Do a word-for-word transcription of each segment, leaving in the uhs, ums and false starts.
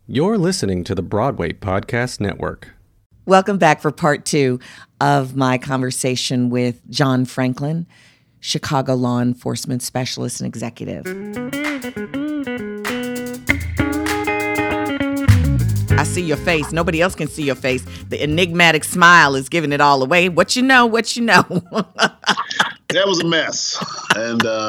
You're listening to the Broadway Podcast Network. Welcome back for part two of my conversation with John Franklin, Chicago law enforcement specialist and executive. I see your face. Nobody else can see your face. The enigmatic smile is giving it all away. What you know, what you know. That was a mess. And uh,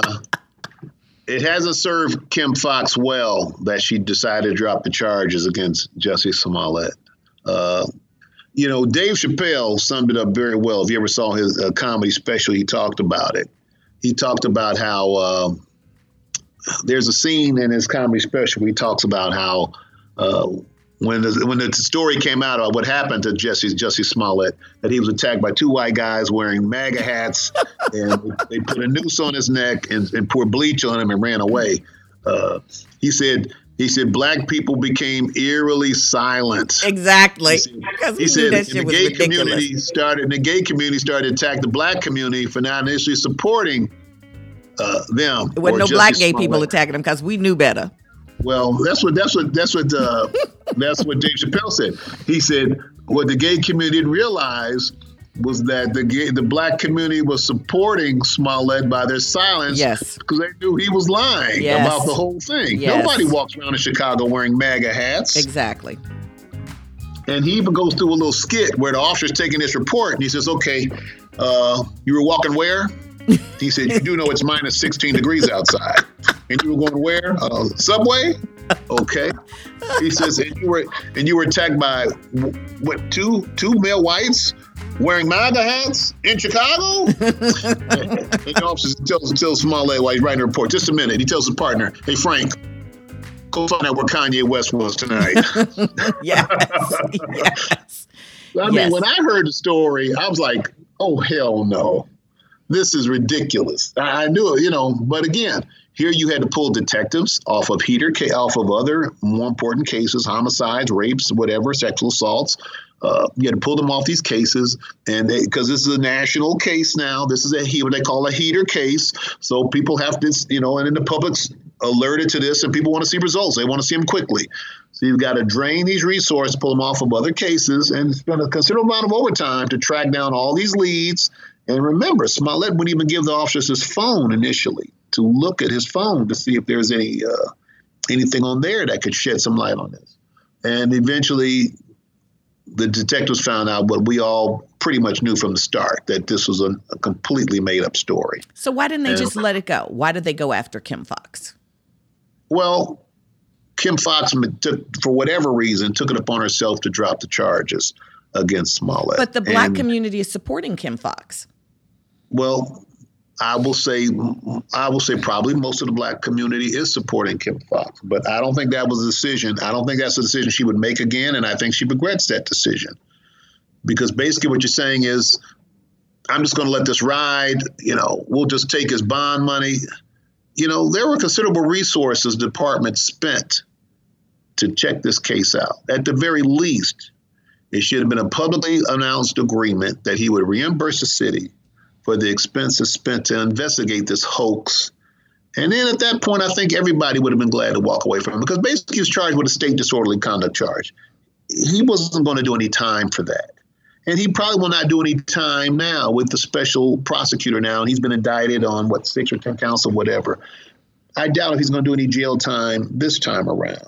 it hasn't served Kim Foxx well that she decided to drop the charges against Jussie Smollett. Uh, you know, Dave Chappelle summed it up very well. If you ever saw his uh, comedy special, he talked about it. He talked about how uh, there's a scene in his comedy special where he talks about how uh, when the, when the story came out about what happened to Jussie, Jussie Smollett, that he was attacked by two white guys wearing MAGA hats, and they put a noose on his neck and, and poured bleach on him and ran away. Uh, he said, He said black people became eerily silent. Exactly. He, he said that the gay ridiculous. community started. The gay community started to attack the black community for not initially supporting uh, them. There wasn't no black gay people attacking them because we knew better. Well, that's what that's what that's what uh, that's what Dave Chappelle said. He said what the gay community didn't realize was that the gay, the black community was supporting Smollett by their silence. Yes. Because they knew he was lying yes. about the whole thing. Yes. Nobody walks around in Chicago wearing MAGA hats. Exactly. And he even goes through a little skit where the officer's taking this report and he says, okay, uh, you were walking where? He said, you do know it's minus sixteen degrees outside. And you were going where? Uh, subway? Okay. He says, and you were and you were attacked by what two two male whites wearing MAGA hats in Chicago? And the officer tells tells Smollett while he's writing a report, just a minute. He tells his partner, hey Frank, go find out where Kanye West was tonight. Yes. Yes. I mean, yes. when I heard the story, I was like, oh hell no. This is ridiculous. I knew it, you know, but again, here you had to pull detectives off of heater, off of other more important cases, homicides, rapes, whatever, sexual assaults. Uh, you had to pull them off these cases, and because this is a national case now, this is a what they call a heater case. So people have to, you know, and then the public's alerted to this, and people want to see results. They want to see them quickly. So you've got to drain these resources, pull them off of other cases, and spend a considerable amount of overtime to track down all these leads. And remember, Smollett wouldn't even give the officers his phone initially to look at his phone to see if there's any uh, anything on there that could shed some light on this. And eventually, the detectives found out what we all pretty much knew from the start, that this was a, a completely made-up story. So why didn't they and, just let it go? Why did they go after Kim Foxx? Well, Kim Foxx, took, for whatever reason, took it upon herself to drop the charges against Smollett. But the black and, community is supporting Kim Foxx. Well, I will say, I will say probably most of the black community is supporting Kim Foxx, but I don't think that was a decision. I don't think that's a decision she would make again, and I think she regrets that decision. Because basically what you're saying is, I'm just going to let this ride, you know, we'll just take his bond money. You know, there were considerable resources the department spent to check this case out. At the very least, it should have been a publicly announced agreement that he would reimburse the city for the expenses spent to investigate this hoax. And then at that point, I think everybody would have been glad to walk away from him, because basically he was charged with a state disorderly conduct charge. He wasn't going to do any time for that. And he probably will not do any time now with the special prosecutor now. And he's been indicted on, what, six or ten counts or whatever. I doubt if he's going to do any jail time this time around.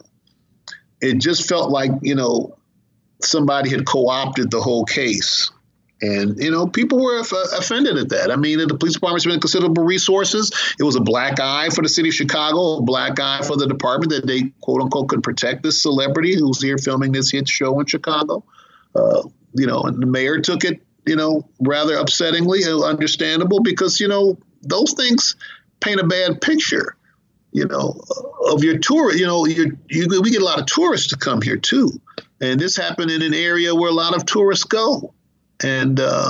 It just felt like, you know, somebody had co-opted the whole case. And, you know, people were f- offended at that. I mean, the police department spent considerable resources. It was a black eye for the city of Chicago, a black eye for the department that they, quote unquote, could protect this celebrity who's here filming this hit show in Chicago. Uh, you know, and the mayor took it, you know, rather upsettingly, understandable, because, you know, those things paint a bad picture, you know, of your tour. You know, you, you, we get a lot of tourists to come here, too. And this happened in an area where a lot of tourists go. And uh,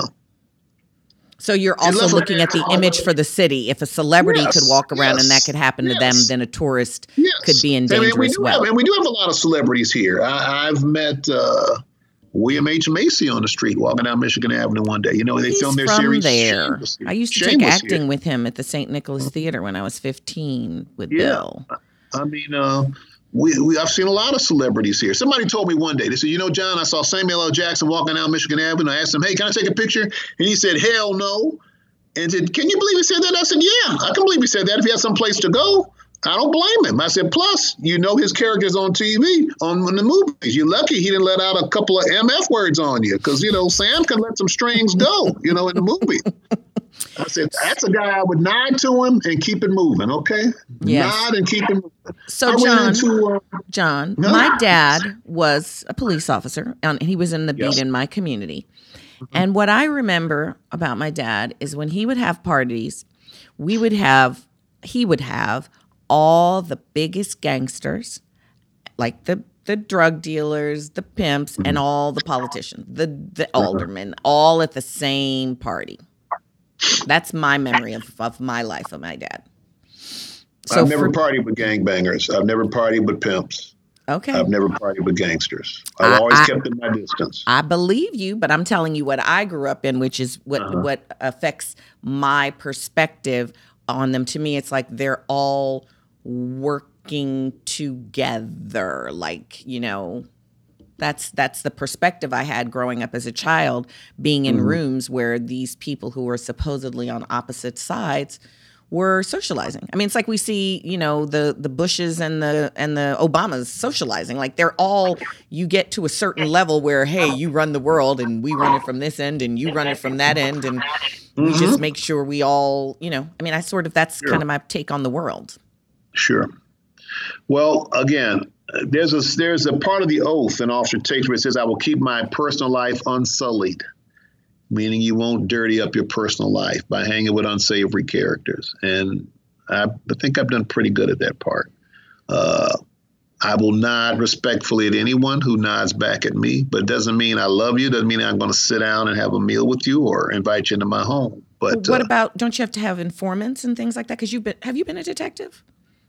so you're also looking at the image for the city. If a celebrity yes, could walk around yes, and that could happen to yes. them, then a tourist yes. could be in danger I mean, we as do well. Have, and we do have a lot of celebrities here. I, I've met uh, William H. Macy on the street walking down Michigan Avenue one day. You know, they He's filmed their from series. there. I used to take acting here. with him at the Saint Nicholas Theater when I was fifteen with yeah. Bill. I mean, uh, we, we I've seen a lot of celebrities here. Somebody told me one day, they said, you know, John, I saw Samuel L. Jackson walking down Michigan Avenue. I asked him, hey, can I take a picture? And he said, hell no. And said, can you believe he said that? I said, yeah, I can believe he said that if he had some place to go. I don't blame him. I said, plus, you know his characters on T V, on, on the movies. You're lucky he didn't let out a couple of M F words on you because, you know, Sam can let some strings go, you know, in the movie. I said, that's a guy I would nod to him and keep it moving, okay? Yes. Nod and keep it moving. So, I John, into, uh, John, huh? my dad was a police officer, and he was in the beat Yes. in my community. And what I remember about my dad is when he would have parties, we would have, he would have all the biggest gangsters, like the the drug dealers, the pimps, mm-hmm. and all the politicians, the the aldermen, all at the same party. That's my memory of, of my life of my dad. So I've never for, partied with gangbangers. I've never partied with pimps. Okay. I've never partied with gangsters. I've I, always I, kept in my distance. I believe you, but I'm telling you what I grew up in, which is what uh-huh. what affects my perspective on them. To me, it's like they're all working together. Like, you know, that's that's the perspective I had growing up as a child, being in mm-hmm. rooms where these people who were supposedly on opposite sides were socializing. I mean, it's like we see, you know, the the Bushes and the and the Obamas socializing. Like they're all, you get to a certain level where, hey, you run the world and we run it from this end and you run it from that end, and mm-hmm. we just make sure we all, you know, I mean, I sort of, that's sure. kind of my take on the world. Sure. Well, again, there's a there's a part of the oath an officer takes where it says, I will keep my personal life unsullied, meaning you won't dirty up your personal life by hanging with unsavory characters. And I, I think I've done pretty good at that part. Uh, I will nod respectfully at anyone who nods back at me, but it doesn't mean I love you. Doesn't mean I'm going to sit down and have a meal with you or invite you into my home. But what uh, about, don't you have to have informants and things like that? Because you've been, have you been a detective?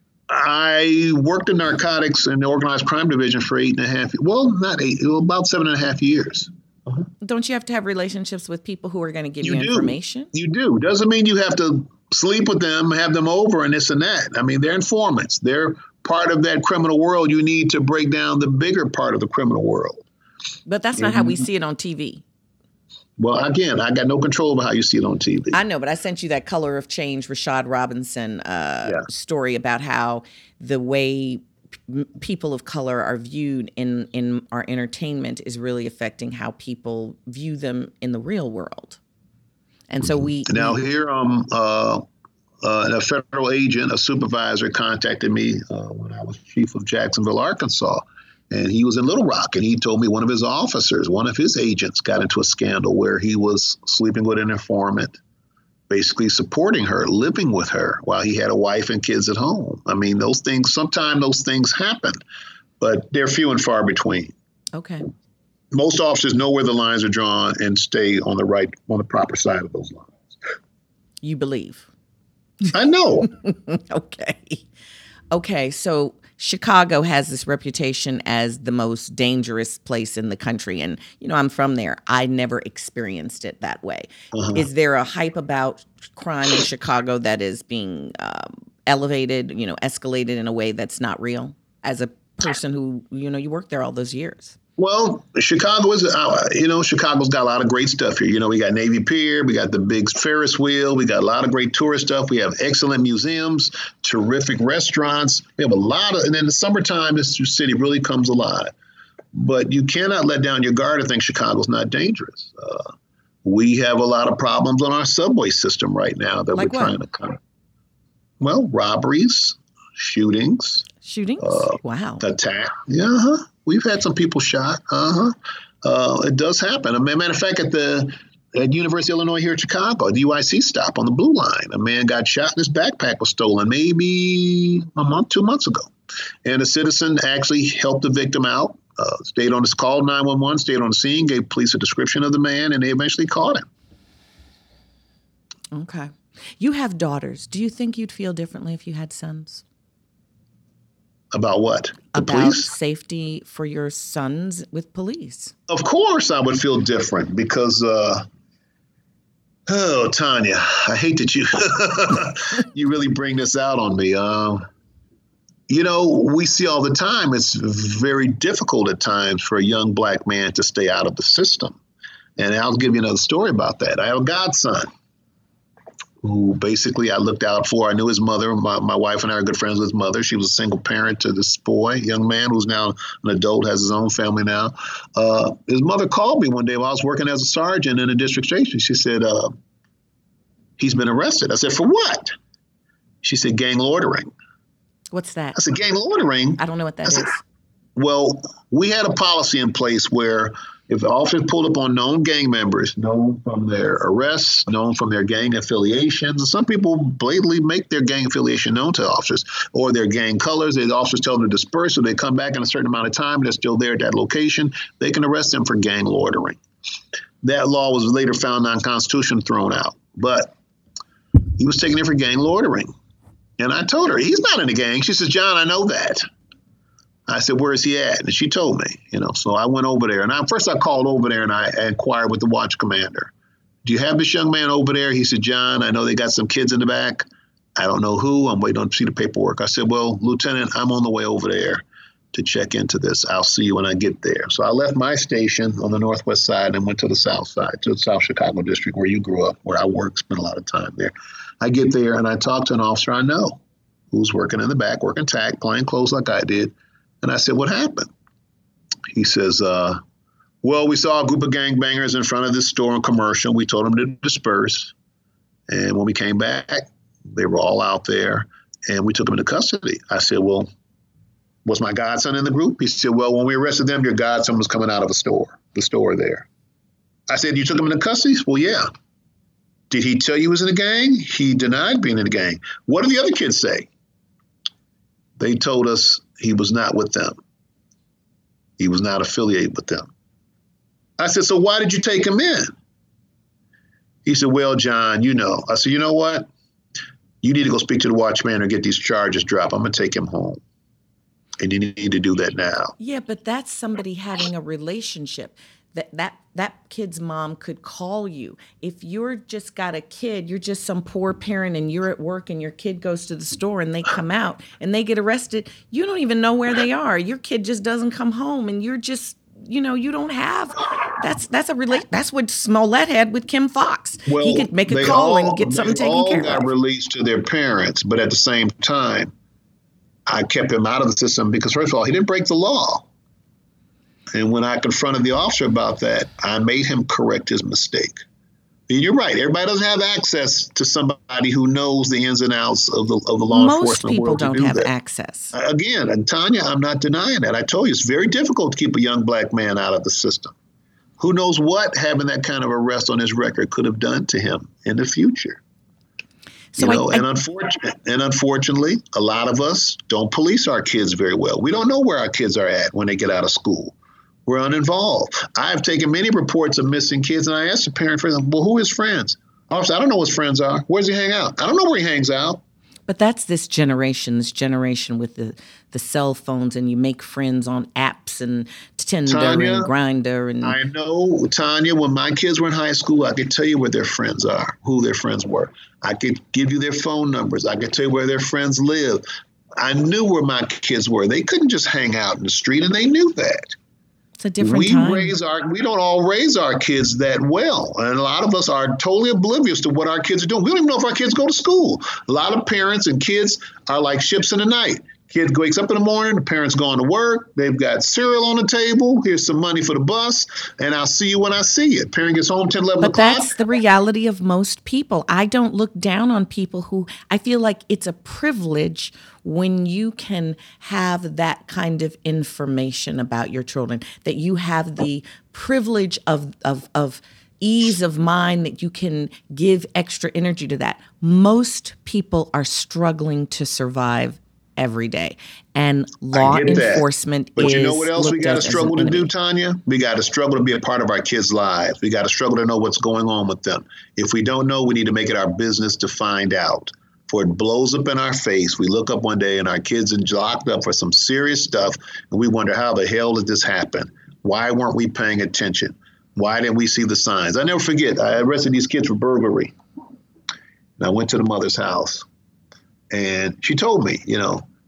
I worked in narcotics in the organized crime division for eight and a half, well, not eight, well, about seven and a half years. Uh-huh. Don't you have to have relationships with people who are going to give you, you information? You do. Doesn't mean you have to sleep with them, have them over and this and that. I mean, they're informants. They're part of that criminal world. You need to break down the bigger part of the criminal world. But that's not mm-hmm. how we see it on T V. Well, again, I got no control over how you see it on T V. I know, but I sent you that Color of Change, Rashad Robinson uh, yeah. story about how the way p- people of color are viewed in, in our entertainment is really affecting how people view them in the real world. And so we... Now we, here, um, uh, uh, a federal agent, a supervisor contacted me uh, when I was chief of Jacksonville, Arkansas. And he was in Little Rock, and he told me one of his officers, one of his agents, got into a scandal where he was sleeping with an informant, basically supporting her, living with her while he had a wife and kids at home. I mean, those things, sometimes those things happen, but they're few and far between. Okay. Most officers know where the lines are drawn and stay on the right, on the proper side of those lines. You believe? I know. Okay. Okay, so Chicago has this reputation as the most dangerous place in the country. And, you know, I'm from there. I never experienced it that way. Uh-huh. Is there a hype about crime in Chicago that is being um, elevated, you know, escalated in a way that's not real as a person who, you know, you worked there all those years? Well, Chicago is, uh, you know, Chicago's got a lot of great stuff here. You know, we got Navy Pier, we got the big Ferris wheel, we got a lot of great tourist stuff. We have excellent museums, terrific restaurants. We have a lot of, and in the summertime, this city really comes alive. But you cannot let down your guard and think Chicago's not dangerous. Uh, we have a lot of problems on our subway system right now that like we're what? trying to kind of, well, robberies, shootings. Shootings? Uh, wow. Attack. Yeah. Uh-huh. We've had some people shot. Uh-huh. Uh, it does happen. As a matter of fact, at the at University of Illinois here in Chicago, a D U I C stop on the Blue Line, a man got shot and his backpack was stolen maybe a month, two months ago. And a citizen actually helped the victim out, uh, stayed on his call, nine one one, stayed on the scene, gave police a description of the man, and they eventually caught him. Okay. You have daughters. Do you think you'd feel differently if you had sons? About what? The About police? Safety for your sons with police. Of course I would feel different because, uh, oh, Tanya, I hate that you you really bring this out on me. Uh, you know, we see all the time, it's very difficult at times for a young black man to stay out of the system. And I'll give you another story about that. I have a godson who basically I looked out for. I knew his mother. My, my wife and I are good friends with his mother. She was a single parent to this boy, young man who's now an adult, has his own family now. Uh, his mother called me one day while I was working as a sergeant in a district station. She said, uh, he's been arrested. I said, for what? She said, gang loitering. What's that? I said, gang loitering? I don't know what that I is. said, well, we had a policy in place where if officers pulled up on known gang members, known from their arrests, known from their gang affiliations, and some people blatantly make their gang affiliation known to officers or their gang colors. The officers tell them to disperse, so they come back in a certain amount of time, they're still there at that location, they can arrest them for gang loitering. That law was later found unconstitutional, thrown out. But he was taken in for gang loitering. And I told her, he's not in the gang. She says, John, I know that. I said, where is he at? And she told me, you know, so I went over there. And I, first I called over there and I inquired with the watch commander. Do you have this young man over there? He said, John, I know they got some kids in the back. I don't know who. I'm waiting to see the paperwork. I said, well, Lieutenant, I'm on the way over there to check into this. I'll see you when I get there. So I left my station on the northwest side and went to the south side, to the South Chicago district where you grew up, where I worked, spent a lot of time there. I get there and I talk to an officer I know who's working in the back, working tack, plain clothes like I did. And I said, what happened? He says, uh, well, we saw a group of gangbangers in front of this store on Commercial. We told them to disperse. And when we came back, they were all out there and we took them into custody. I said, well, was my godson in the group? He said, well, when we arrested them, your godson was coming out of a store, the store there. I said, you took him into custody? Well, yeah. Did he tell you he was in a gang? He denied being in a gang. What did the other kids say? They told us he was not with them. He was not affiliated with them. I said, so why did you take him in? He said, well, John, you know. I said, you know what? You need to go speak to the watchman or get these charges dropped. I'm going to take him home. And you need to do that now. Yeah, but that's somebody having a relationship. That that that kid's mom could call you. If you're just got a kid, you're just some poor parent and you're at work and your kid goes to the store and they come out and they get arrested, you don't even know where they are. Your kid just doesn't come home and you're just, you know, you don't have, that's that's a relate. That's what Smollett had with Kim Fox. Well, he could make a call all, and get something taken all care got of. released to their parents, but at the same time, I kept him out of the system because, first of all, he didn't break the law. And when I confronted the officer about that, I made him correct his mistake. And you're right. Everybody doesn't have access to somebody who knows the ins and outs of the of the law Most enforcement people world. don't to do have that. access. Again, and Tanya, I'm not denying that. I told you it's very difficult to keep a young black man out of the system. Who knows what having that kind of arrest on his record could have done to him in the future. So you know, I, I, and, unfortunately, and unfortunately, a lot of us don't police our kids very well. We don't know where our kids are at when they get out of school. We're uninvolved. I've taken many reports of missing kids, and I asked the parent friends, well, who are his friends? Officer, I don't know what his friends are. Where does he hang out? I don't know where he hangs out. But that's this generation, this generation with the, the cell phones, and you make friends on apps and Tinder Tanya, and Grindr. And I know, Tanya, when my kids were in high school, I could tell you where their friends are, who their friends were. I could give you their phone numbers. I could tell you where their friends live. I knew where my kids were. They couldn't just hang out in the street, and they knew that. It's a different we time. raise our we don't all raise our kids that well, and a lot of us are totally oblivious to what our kids are doing. We don't even know if our kids go to school. A lot of parents and kids are like ships in the night. Kid wakes up in the morning, the parents going to work, they've got cereal on the table, here's some money for the bus, and I'll see you when I see you. Parent gets home ten, eleven But o'clock. that's the reality of most people. I don't look down on people who, I feel like it's a privilege when you can have that kind of information about your children, that you have the privilege of of of ease of mind, that you can give extra energy to that. Most people are struggling to survive every day, and law enforcement but is you know what else we got to looked at as struggle an to do, enemy. Tanya? We got to struggle to be a part of our kids' lives. We got to struggle to know what's going on with them. If we don't know, we need to make it our business to find out. For it blows up in our face. We look up one day and our kids are locked up for some serious stuff, and we wonder, how the hell did this happen? Why weren't we paying attention? Why didn't we see the signs? I never forget, I arrested these kids for burglary. And I went to the mother's house, and she told me, you know,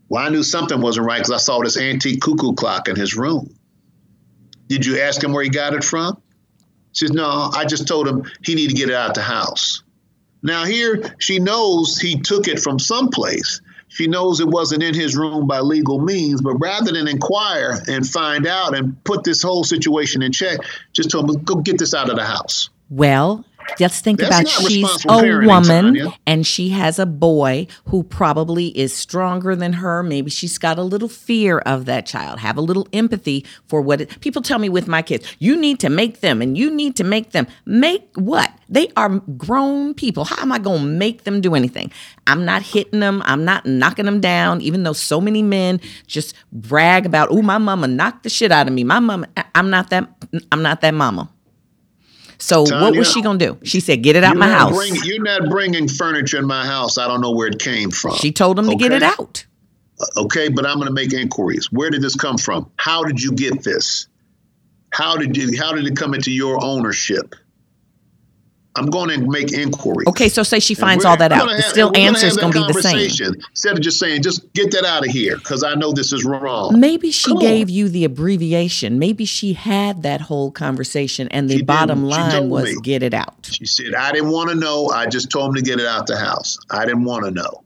Well, I knew something wasn't right because I saw this antique cuckoo clock in his room. Did you ask him where he got it from? She says, no, I just told him he needed to get it out the house. Now here, she knows he took it from someplace. She knows it wasn't in his room by legal means, but rather than inquire and find out and put this whole situation in check, just told him, go get this out of the house. Well, just think That's about not she's responsible a parenting, woman Tanya. and she has a boy who probably is stronger than her. Maybe she's got a little fear of that child. Have a little empathy for what it, people tell me with my kids. You need to make them and you need to make them. Make what? They are grown people. How am I going to make them do anything? I'm not hitting them. I'm not knocking them down, even though so many men just brag about, oh, my mama knocked the shit out of me. My mama, I'm not that, I'm not that mama. So Tanya, what was she going to do? She said, get it out you're my not house. Bring, you're not bringing furniture in my house. I don't know where it came from. She told him to okay? get it out. Okay, but I'm going to make inquiries. Where did this come from? How did you get this? How did you, how did it come into your ownership? I'm going to make inquiries. Okay, so say she finds all that out. The still answer is going to be the same. Instead of just saying, just get that out of here because I know this is wrong. Maybe she Come gave on. you the abbreviation. Maybe she had that whole conversation and the She bottom didn't. She line told was me. get it out. She said, I didn't want to know. I just told him to get it out the house. I didn't want to know.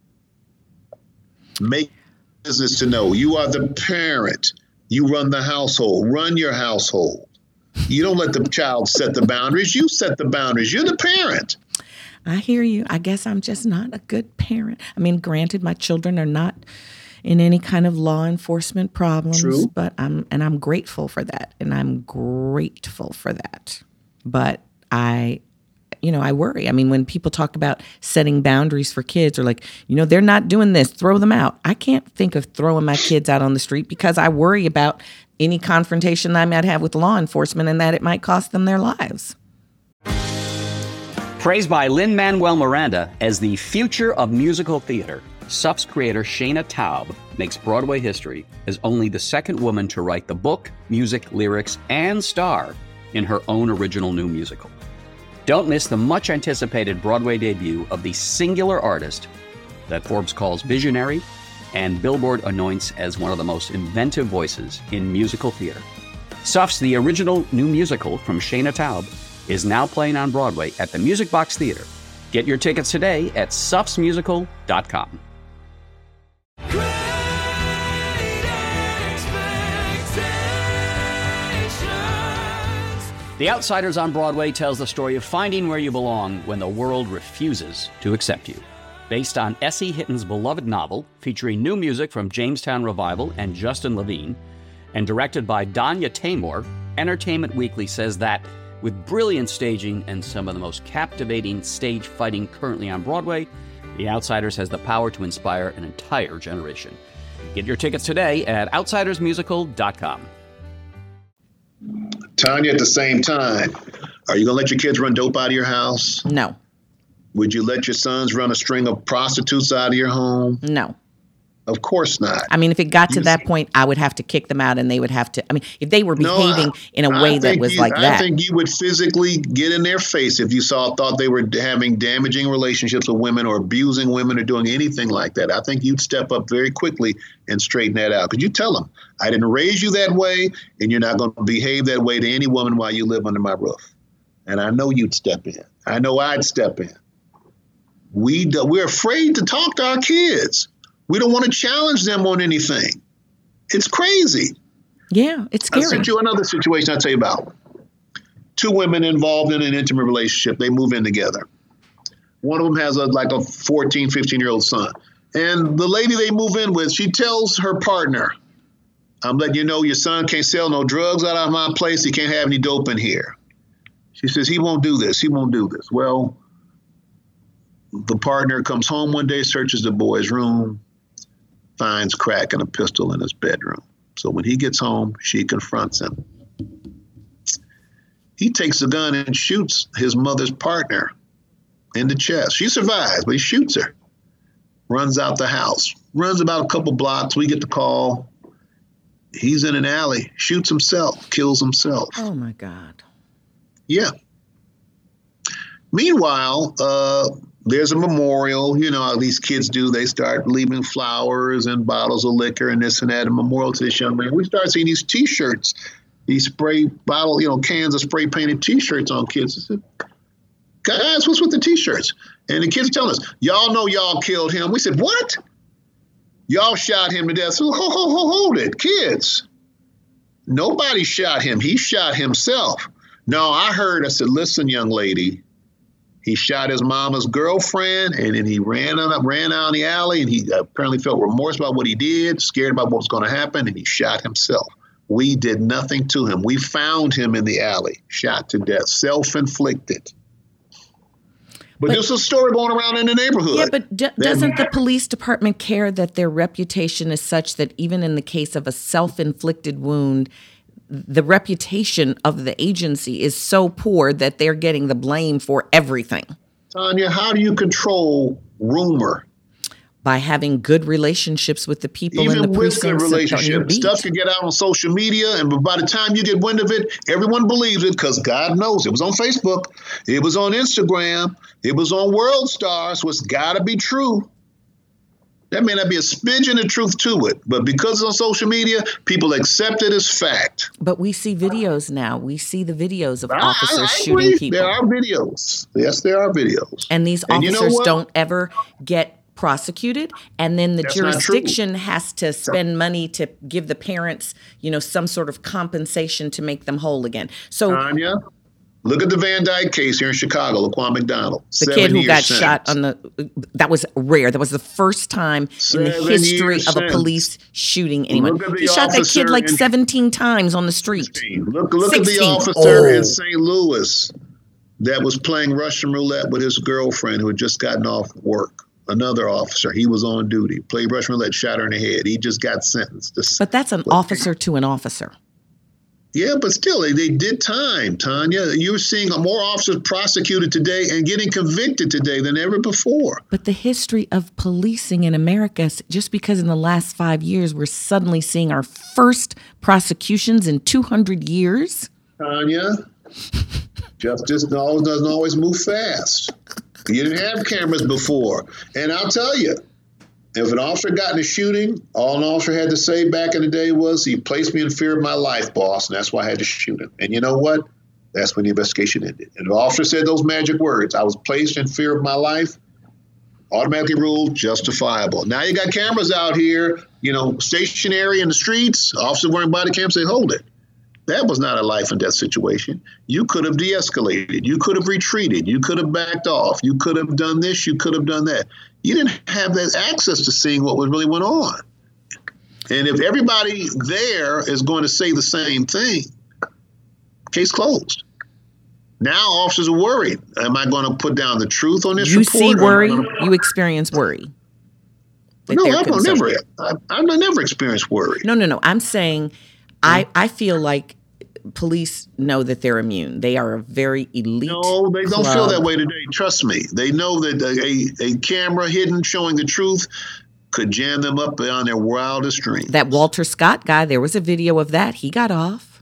Make business to know. You are the parent. You run the household. Run your household. You don't let the child set the boundaries. You set the boundaries. You're the parent. I hear you. I guess I'm just not a good parent. I mean, granted, my children are not in any kind of law enforcement problems, True. but I'm and I'm grateful for that. And I'm grateful for that. But I you know, I worry. I mean, when people talk about setting boundaries for kids or like, you know, they're not doing this, throw them out. I can't think of throwing my kids out on the street because I worry about any confrontation I might have with law enforcement and that it might cost them their lives. Praised by Lin-Manuel Miranda as the future of musical theater, S U F's creator Shana Taub makes Broadway history as only the second woman to write the book, music, lyrics, and star in her own original new musical. Don't miss the much-anticipated Broadway debut of the singular artist that Forbes calls visionary and Billboard anoints as one of the most inventive voices in musical theater. S U F's The Original New Musical from Shana Taub is now playing on Broadway at the Music Box Theater. Get your tickets today at suffs musical dot com. The Outsiders on Broadway tells the story of finding where you belong when the world refuses to accept you. Based on Essie Hitton's beloved novel, featuring new music from Jamestown Revival and Justin Levine, and directed by Danya Taymor, Entertainment Weekly says that with brilliant staging and some of the most captivating stage fighting currently on Broadway, The Outsiders has the power to inspire an entire generation. Get your tickets today at outsiders musical dot com. Tanya, at the same time, are you going to let your kids run dope out of your house? No, Would you let your sons run a string of prostitutes out of your home? no. Of course not. I mean, if it got to You- that point, I would have to kick them out and they would have to, I mean, if they were No, behaving I- in a I way that think was you- like I that. think you would physically get in their face if you saw thought they were having damaging relationships with women or abusing women or doing anything like that. I think you'd step up very quickly and straighten that out. Because you tell them, I didn't raise you that way, and you're not going to behave that way to any woman while you live under my roof. And I know you'd step in. I know I'd step in. We do, we're afraid to talk to our kids. We don't want to challenge them on anything. It's crazy. Yeah, it's I'll scary. send you another situation I'll tell you about. Two women involved in an intimate relationship. They move in together. One of them has a like a fourteen, fifteen-year-old son. And the lady they move in with, she tells her partner, I'm letting you know your son can't sell no drugs out of my place. He can't have any dope in here. She says, he won't do this. He won't do this. Well, the partner comes home one day, searches the boy's room, finds crack and a pistol in his bedroom. So when he gets home, she confronts him. He takes the gun and shoots his mother's partner in the chest. She survives, but he shoots her. Runs out the house. Runs about a couple blocks. We get the call. He's in an alley, shoots himself, kills himself. Oh, my God. Yeah. Meanwhile, uh, there's a memorial. You know how these kids do. They start leaving flowers and bottles of liquor and this and that, a memorial to this young man. We start seeing these T-shirts, these spray bottle, you know, cans of spray painted T-shirts on kids. I said, guys, what's with the T-shirts? And the kids are telling us, y'all know y'all killed him. We said, what? Y'all shot him to death. So, ho, ho, ho, hold it, kids. Nobody shot him. He shot himself. No, I heard, I said, listen, young lady, he shot his mama's girlfriend, and then he ran out, ran out in the alley, and he apparently felt remorse about what he did, scared about what was going to happen, and he shot himself. We did nothing to him. We found him in the alley, shot to death, self-inflicted. But, but there's a story going around in the neighborhood. Yeah, but d- doesn't the police department care that their reputation is such that even in the case of a self-inflicted wound, the reputation of the agency is so poor that they're getting the blame for everything? Tanya, how do you control rumor? By having good relationships with the people Even in the with good relationships. Stuff can get out on social media, and by the time you get wind of it, everyone believes it because God knows. It was on Facebook. It was on Instagram. It was on World Star, so it's got to be true. There may not be a smidgen of truth to it, but because it's on social media, people accept it as fact. But we see videos now. We see the videos of I, officers I shooting people. There are videos. Yes, there are videos. And these and officers you know don't ever get prosecuted, and then the That's jurisdiction has to spend money to give the parents, you know, some sort of compensation to make them whole again. So, Tanya, look at the Van Dyke case here in Chicago, Laquan McDonald. The kid who got shot on the, that was rare. That was the first time in the history of a police shooting anyone. He shot that kid like seventeen times on the street. Look, look at the officer in Saint Louis that was playing Russian roulette with his girlfriend who had just gotten off work. Another officer, he was on duty, played Russian roulette, shot her in the head. He just got sentenced. To, but that's an officer to an officer. Yeah, but still, they, they did time, Tanya. You're seeing more officers prosecuted today and getting convicted today than ever before. But the history of policing in America, just because in the last five years we're suddenly seeing our first prosecutions in two hundred years. Tanya, justice doesn't always move fast. You didn't have cameras before. And I'll tell you, if an officer got in a shooting, all an officer had to say back in the day was, he placed me in fear of my life, boss, and that's why I had to shoot him. And you know what? That's when the investigation ended. And the officer said those magic words, I was placed in fear of my life, automatically ruled justifiable. Now you got cameras out here, you know, stationary in the streets, officers wearing body cams, say, hold it. That was not a life and death situation. You could have de-escalated. You could have retreated. You could have backed off. You could have done this. You could have done that. You didn't have that access to seeing what was really went on. And if everybody there is going to say the same thing, case closed. Now officers are worried. Am I going to put down the truth on this you report? You see worry. Gonna... You experience worry. No, I've never, I've, I've never experienced worry. No, no, no. I'm saying I, I feel like police know that they're immune. They are a very elite No, they don't club. feel that way today. Trust me. They know that a, a camera hidden showing the truth could jam them up beyond their wildest dreams. That Walter Scott guy, there was a video of that. He got off.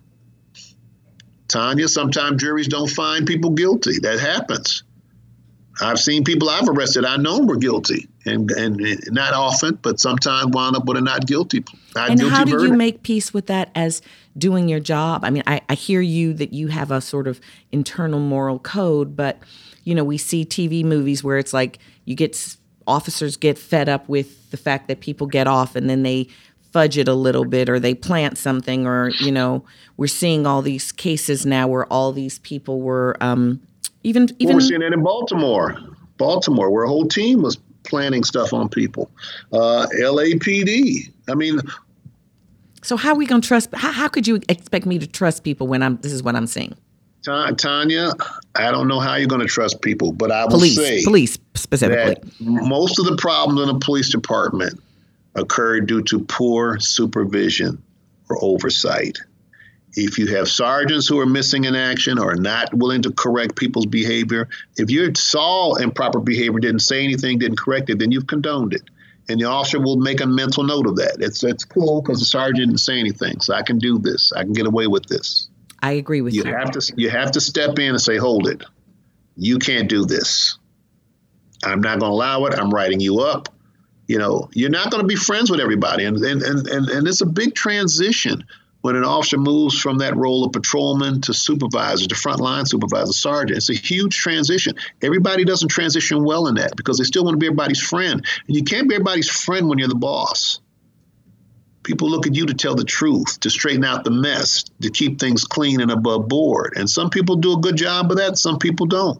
Tanya, sometimes juries don't find people guilty. That happens. I've seen people I've arrested I know were guilty, and and not often, but sometimes wound up with a not guilty. Not and guilty how do verdict. you make peace with that as doing your job? I mean, I, I hear you that you have a sort of internal moral code, but you know, we see T V movies where it's like you get officers get fed up with the fact that people get off, and then they fudge it a little bit, or they plant something, or you know, we're seeing all these cases now where all these people were. Um, Even, even well, we're seeing that in Baltimore, Baltimore, where a whole team was planning stuff on people. Uh, L A P D. I mean, so how are we gonna trust? How, how could you expect me to trust people when I'm? This is what I'm seeing. Tanya, I don't know how you're going to trust people, but I will police, say police specifically. that most of the problems in the police department occurred due to poor supervision or oversight. If you have sergeants who are missing in action or not willing to correct people's behavior, if you saw improper behavior, didn't say anything, didn't correct it, then you've condoned it. And the officer will make a mental note of that. It's it's cool because the sergeant didn't say anything, so I can do this. I can get away with this. I agree with you. You have to you have to step in and say, hold it. You can't do this. I'm not going to allow it. I'm writing you up. You know, you're not going to be friends with everybody. And, and, and, and, and it's a big transition when an officer moves from that role of patrolman to supervisor, to frontline supervisor, sergeant. It's a huge transition. Everybody doesn't transition well in that because they still want to be everybody's friend. And you can't be everybody's friend when you're the boss. People look at you to tell the truth, to straighten out the mess, to keep things clean and above board. And some people do a good job of that. Some people don't.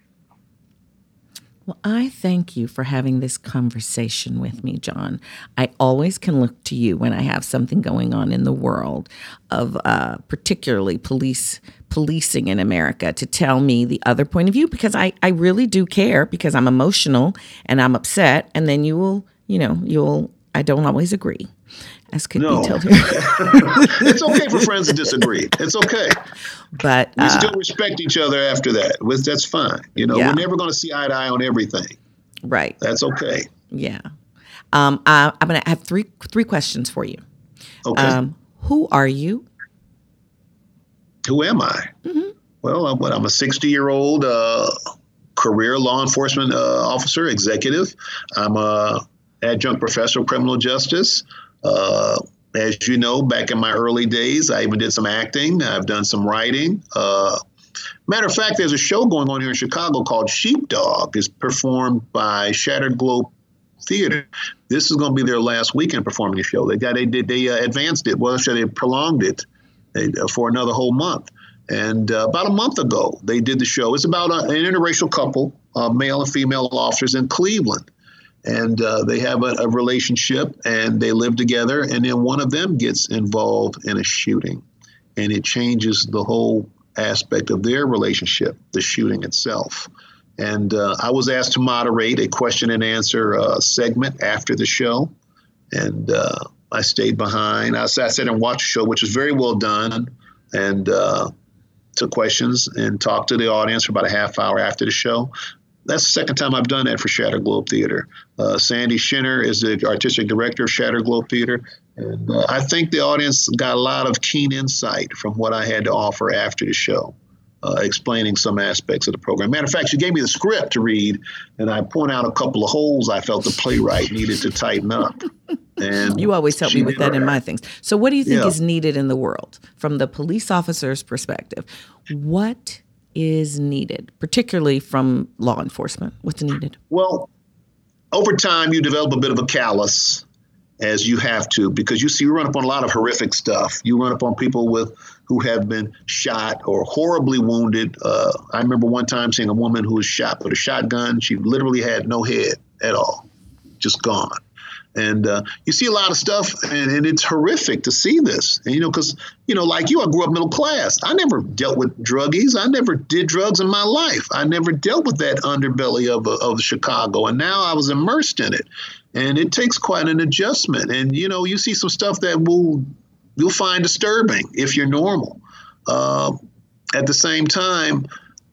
Well, I thank you for having this conversation with me, John. I always can look to you when I have something going on in the world of uh, particularly police policing in America to tell me the other point of view, because I, I really do care, because I'm emotional and I'm upset. And then you will, you know, you'll, I don't always agree, as could no. be told. It's okay for friends to disagree. It's okay. But we uh, still respect each other after that. That's fine. You know, yeah. we're never going to see eye to eye on everything. Right. That's okay. Yeah. Um, I, I'm going to have three three questions for you. Okay. Um, who are you? Who am I? Mm-hmm. Well, I'm, what, I'm a sixty-year-old uh, career law enforcement uh, officer, executive. I'm a adjunct professor of criminal justice. Uh, as you know, back in my early days, I even did some acting. I've done some writing. Uh, matter of fact, there's a show going on here in Chicago called Sheepdog. It's performed by Shattered Globe Theater. This is going to be their last weekend performing the show. They got they did they uh, advanced it. Well, they prolonged it uh, for another whole month. And uh, about a month ago, they did the show. It's about a, an interracial couple, uh, male and female officers in Cleveland. And uh, they have a, a relationship and they live together. And then one of them gets involved in a shooting. And it changes the whole aspect of their relationship, the shooting itself. And uh, I was asked to moderate a question and answer uh, segment after the show. And uh, I stayed behind. I sat, I sat and watched the show, which was very well done. And uh, took questions and talked to the audience for about a half hour after the show. That's the second time I've done that for Shattered Globe Theater. Uh, Sandy Shinner is the artistic director of Shattered Globe Theater. And uh, I think the audience got a lot of keen insight from what I had to offer after the show, uh, explaining some aspects of the program. Matter of fact, she gave me the script to read, and I point out a couple of holes I felt the playwright needed to tighten up. And you always help me with that in my things. So what do you think yeah. is needed in the world from the police officer's perspective? What is needed, particularly from law enforcement? What's needed? Well, over time, you develop a bit of a callous, as you have to, because you see, you run up on a lot of horrific stuff. You run up on people with who have been shot or horribly wounded. Uh, I remember one time seeing a woman who was shot with a shotgun. She literally had no head at all, just gone. And uh, you see a lot of stuff, and, and it's horrific to see this. And, you know, because, you know, like you, I grew up middle class. I never dealt with druggies. I never did drugs in my life. I never dealt with that underbelly of, of Chicago. And now I was immersed in it. And it takes quite an adjustment. And, you know, you see some stuff that will you'll find disturbing if you're normal. Uh, at the same time,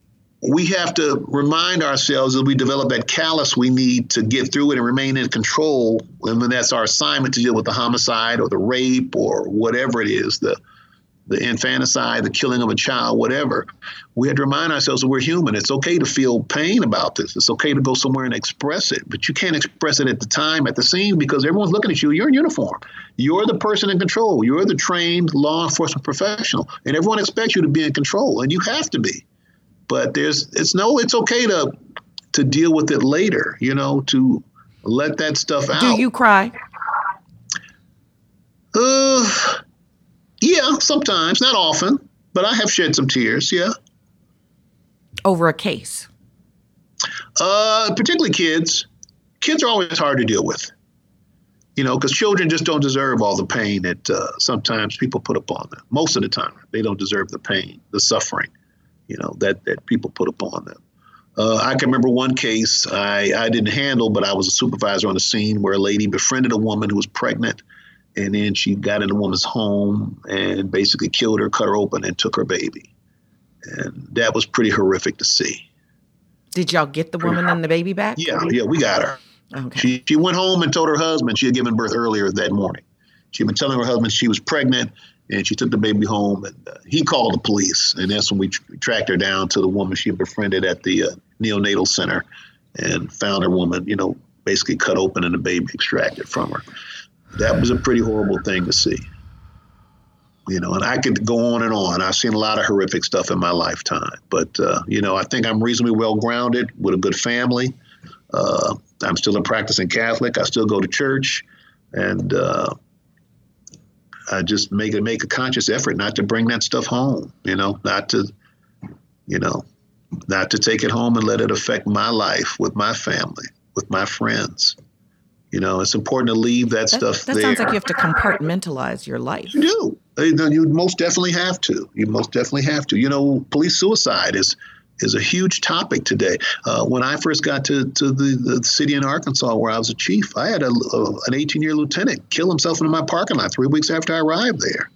we have to remind ourselves that we develop that callus we need to get through it and remain in control. And when that's our assignment to deal with the homicide or the rape or whatever it is, the the infanticide, the killing of a child, whatever, we have to remind ourselves that we're human. It's okay to feel pain about this. It's okay to go somewhere and express it, but you can't express it at the time, at the scene, because everyone's looking at you. You're in uniform. You're the person in control. You're the trained law enforcement professional, and everyone expects you to be in control, and you have to be. But there's, it's no, it's okay to to deal with it later, you know, to let that stuff out. Do you cry? Uh, yeah, sometimes, not often, but I have shed some tears, yeah. Over a case? Uh, particularly kids. Kids are always hard to deal with, you know, because children just don't deserve all the pain that uh, sometimes people put upon them. Most of the time, they don't deserve the pain, the suffering, you know, that, that people put upon them. Uh, I can remember one case I, I didn't handle, but I was a supervisor on the scene where a lady befriended a woman who was pregnant, and then she got in the woman's home and basically killed her, cut her open, and took her baby. And that was pretty horrific to see. Did y'all get the woman and the baby back? Yeah, yeah, we got her. Okay. She she went home and told her husband she had given birth earlier that morning. She had been telling her husband she was pregnant, and she took the baby home, and uh, he called the police. And that's when we tr- tracked her down to the woman she had befriended at the uh, neonatal center. and found her woman, you know, basically cut open and the baby extracted from her. That was a pretty horrible thing to see. You know, and I could go on and on. I've seen a lot of horrific stuff in my lifetime. But, uh, you know, I think I'm reasonably well-grounded with a good family. Uh, I'm still a practicing Catholic. I still go to church. And uh, I just make a, make a conscious effort not to bring that stuff home, you know, not to, you know, not to take it home and let it affect my life with my family, with my friends. You know, it's important to leave that, that stuff that there. That sounds like you have to compartmentalize your life. You do. You most definitely have to. You most definitely have to. You know, police suicide is is a huge topic today. Uh, when I first got to, to the, the city in Arkansas where I was a chief, I had a, a, an eighteen-year lieutenant kill himself in my parking lot three weeks after I arrived there.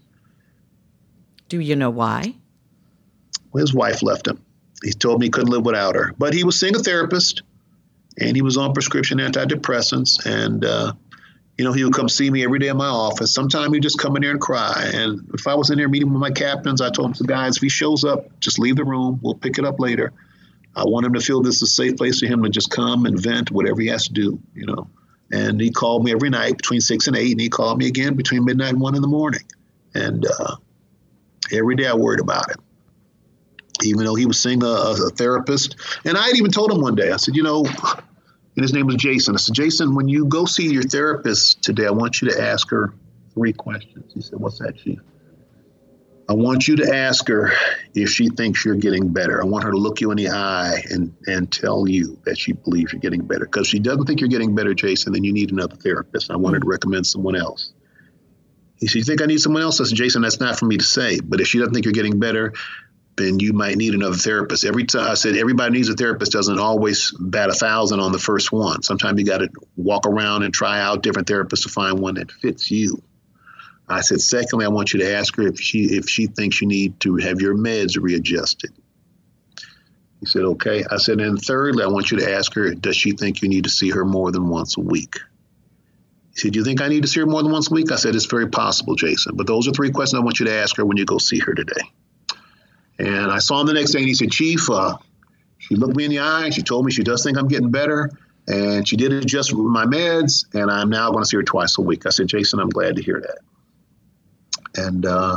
Do you know why? Well, his wife left him. He told me he couldn't live without her. But he was seeing a therapist. And he was on prescription antidepressants. And, uh, you know, he would come see me every day in my office. Sometimes he'd just come in there and cry. And if I was in there meeting with my captains, I told him, so guys, if he shows up, just leave the room. We'll pick it up later. I want him to feel this is a safe place for him to just come and vent whatever he has to do, you know. And he called me every night between six and eight. And he called me again between midnight and one in the morning. And uh, every day I worried about him. Even though he was seeing a, a therapist. And I had even told him one day, I said, you know, and his name was Jason. I said, Jason, when you go see your therapist today, I want you to ask her three questions. He said, what's that, Chief? I want you to ask her if she thinks you're getting better. I want her to look you in the eye and, and tell you that she believes you're getting better. Because if she doesn't think you're getting better, Jason, then you need another therapist. I want her to recommend someone else. He said, you think I need someone else? I said, Jason, that's not for me to say. But if she doesn't think you're getting better, then you might need another therapist. Every time I said everybody needs a therapist doesn't always bat a thousand on the first one. Sometimes you got to walk around and try out different therapists to find one that fits you. I said, secondly, I want you to ask her if she if she thinks you need to have your meds readjusted. He said, okay. I said, and thirdly, I want you to ask her, does she think you need to see her more than once a week? He said, do you think I need to see her more than once a week? I said, it's very possible, Jason. But those are three questions I want you to ask her when you go see her today. And I saw him the next day, and he said, Chief, uh, she looked me in the eye. She told me she does think I'm getting better, and she did adjust my meds, and I'm now going to see her twice a week. I said, Jason, I'm glad to hear that. And uh,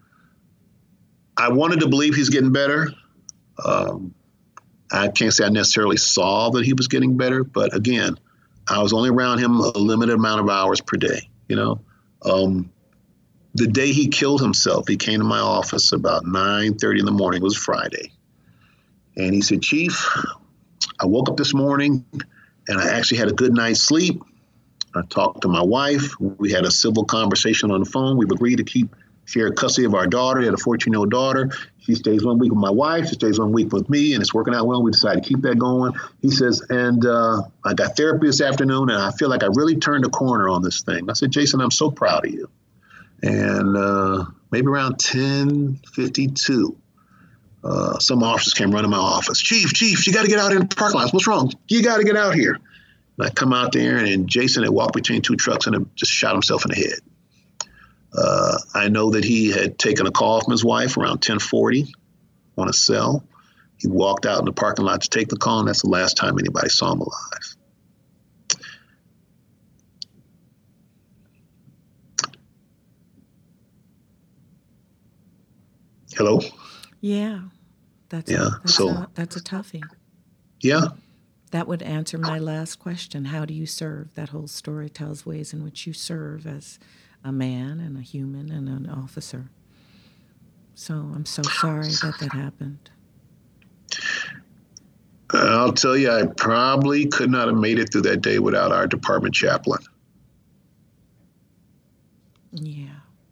I wanted to believe he's getting better. Um, I can't say I necessarily saw that he was getting better, but again, I was only around him a limited amount of hours per day, you know. Um, The day he killed himself, he came to my office about nine thirty in the morning. It was Friday. And he said, Chief, I woke up this morning and I actually had a good night's sleep. I talked to my wife. We had a civil conversation on the phone. We've agreed to keep share custody of our daughter. We had a fourteen-year-old daughter. She stays one week with my wife. She stays one week with me, and it's working out well. We decided to keep that going. He says, and uh, I got therapy this afternoon, and I feel like I really turned a corner on this thing. I said, Jason, I'm so proud of you. And uh, maybe around ten fifty-two, uh, some officers came running my office. Chief, Chief, you got to get out in the parking lot. What's wrong? You got to get out here. And I come out there, and Jason had walked between two trucks and had just shot himself in the head. Uh, I know that he had taken a call from his wife around ten forty on a cell. He walked out in the parking lot to take the call, and that's the last time anybody saw him alive. Hello? Yeah. That's yeah. A, that's, so, a, that's a toughie. Yeah. That would answer my last question. How do you serve? That whole story tells ways in which you serve as a man and a human and an officer. So I'm so sorry that that happened. I'll tell you, I probably could not have made it through that day without our department chaplain. Yeah.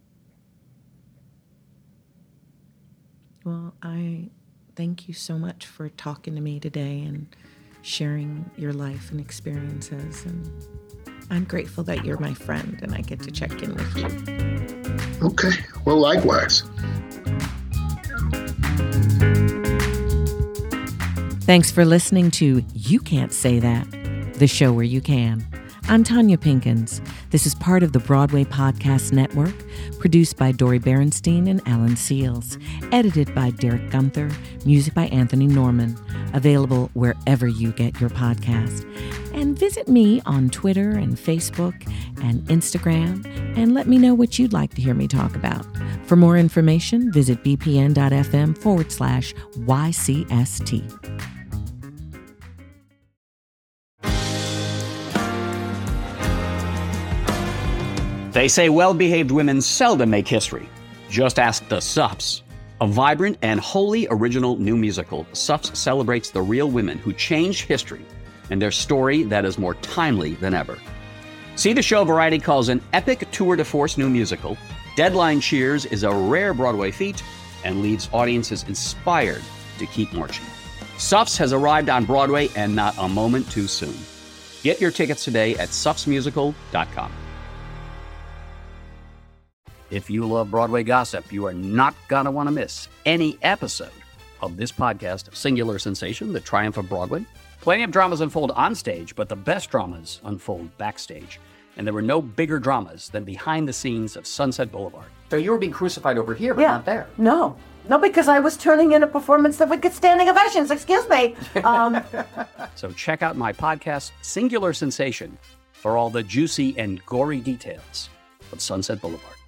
Well, I thank you so much for talking to me today and sharing your life and experiences. And I'm grateful that you're my friend and I get to check in with you. Okay. Well, likewise. Thanks for listening to You Can't Say That, the show where you can. I'm Tanya Pinkins. This is part of the Broadway Podcast Network, produced by Dori Berenstein and Alan Seals, edited by Derek Gunther, music by Anthony Norman, available wherever you get your podcast. And visit me on Twitter and Facebook and Instagram, and let me know what you'd like to hear me talk about. For more information, visit bpn.fm forward slash YCST. They say well-behaved women seldom make history. Just ask the Suffs. A vibrant and wholly original new musical, Suffs celebrates the real women who changed history and their story that is more timely than ever. See the show Variety calls an epic tour de force new musical. Deadline cheers is a rare Broadway feat and leaves audiences inspired to keep marching. Suffs has arrived on Broadway and not a moment too soon. Get your tickets today at suffs musical dot com. If you love Broadway gossip, you are not going to want to miss any episode of this podcast, Singular Sensation, The Triumph of Broadway. Plenty of dramas unfold on stage, but the best dramas unfold backstage. And there were no bigger dramas than behind the scenes of Sunset Boulevard. So you were being crucified over here, but yeah. not there. No. No, because I was turning in a performance that would get standing ovations. Excuse me. Um, so check out my podcast, Singular Sensation, for all the juicy and gory details of Sunset Boulevard.